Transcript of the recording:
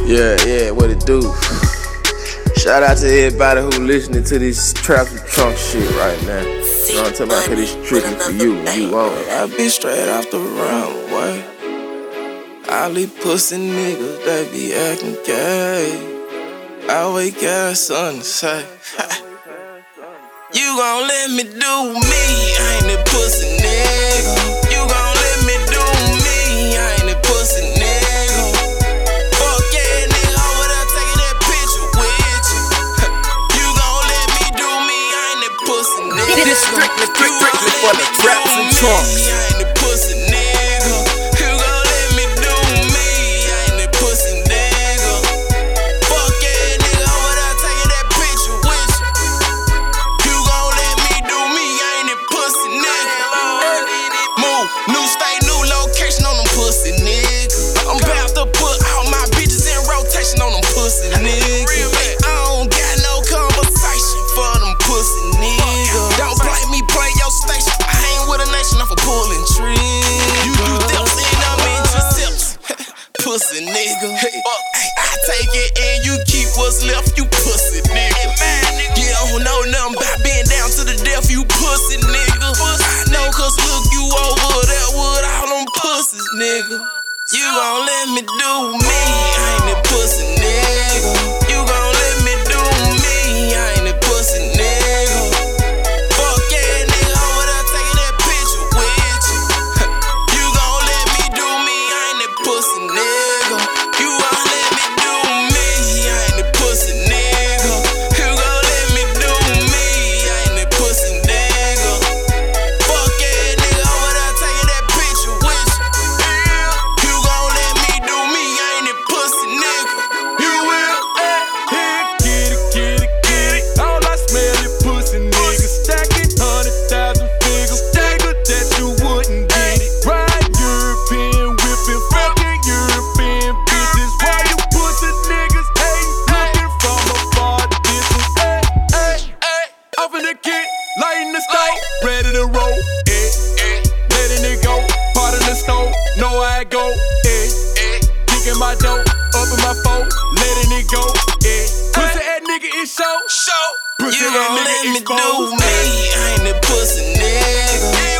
Yeah, what it do? Shout out to everybody who listening to this Trap Some Trunk shit right now. You know what I'm talking about? Cause it's tricky for you. You want it. I be straight off the runway. All these pussy niggas, they be acting gay. I always got something to say. You gon' let me do me, I ain't the pussy nigga. You gon' let me do me, I ain't the pussy nigga. Fuck yeah, nigga, over there taking that picture with you. You gon' let me do me, I ain't the pussy nigga. This strictly for the Trap Some Trunks. I ain't the pussy nigga. You gon' let me do me, I ain't the pussy nigga. Fuck yeah, nigga, over there taking that picture with you. You gon' let me do me, I ain't the pussy nigga. Move, new state, new location on them pussy niggas. I'm about to put all my bitches in rotation on them pussy niggas. I don't got no conversation for them pussy niggas. Don't play me, play your station. I ain't with a nation off of pulling trees. You do dips and I'm in yourself. Pussy nigga. I take it and you keep what's left, you pussy nigga. You don't know nothing about being down to the death, you pussy nigga. I know cause look, you over there with all them pussies nigga. You gon' let me do me, I ain't the pussy nigga. You gon' let me do me, I ain't the pussy nigga. Fuck yeah, nigga, over there taking that picture with you. You gon' let me do me, I ain't the pussy nigga. You gon' let me do me, I ain't the pussy nigga. You gon' let me do me, I ain't the pussy nigga. Fuck yeah, nigga, over there taking that picture with you. You gon' let me do me, I ain't the pussy nigga. You will, get it. All I smell is pussy niggas. Stack it, 100,000 figures. Stagger that you wouldn't get it. Ride European whipping, fucking European bitches. Why you pussy niggas hating? Looking from afar, this was off in the kit, lighting the stove, ready to roll. Letting it go, part of the stove, know how it go. Kicking my dough, up in my phone, letting it go. Pussy ass nigga is show. Pussy You ass gon' let nigga me is do me, I ain't the pussy nigga.